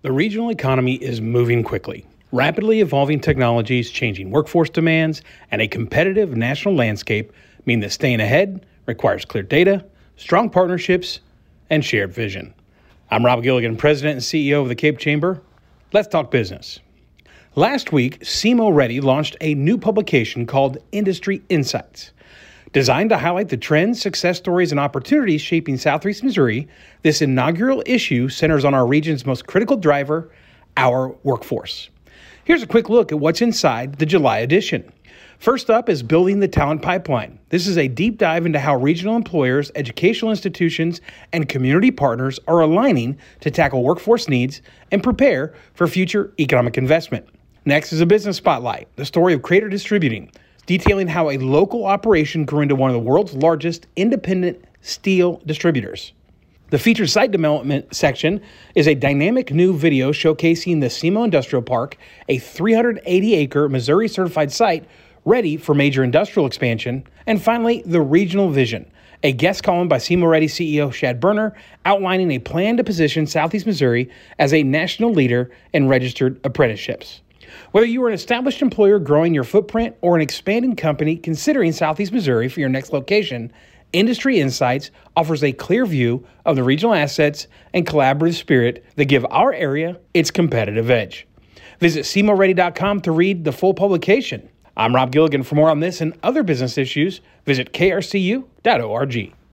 The regional economy is moving quickly. Rapidly evolving technologies, changing workforce demands, and a competitive national landscape mean that staying ahead requires clear data, strong partnerships, and shared vision. I'm Rob Gilligan, President and CEO of the Cape Chamber. Let's talk business. Last week, SEMO Ready launched a new publication called Industry Insights. Designed to highlight the trends, success stories, and opportunities shaping Southeast Missouri, this inaugural issue centers on our region's most critical driver, our workforce. Here's a quick look at what's inside the July edition. First up is Building the Talent Pipeline. This is a deep dive into how regional employers, educational institutions, and community partners are aligning to tackle workforce needs and prepare for future economic investment. Next is a Business Spotlight, the story of Crater Distributing, detailing how a local operation grew into one of the world's largest independent steel distributors. The featured site development section is a dynamic new video showcasing the SEMO Industrial Park, a 380-acre Missouri-certified site ready for major industrial expansion. And finally, the Regional Vision, a guest column by SEMO Ready CEO Shad Berner outlining a plan to position Southeast Missouri as a national leader in registered apprenticeships. Whether you are an established employer growing your footprint or an expanding company considering Southeast Missouri for your next location, Industry Insights offers a clear view of the regional assets and collaborative spirit that give our area its competitive edge. Visit SEMOReady.com to read the full publication. I'm Rob Gilligan. For more on this and other business issues, visit krcu.org.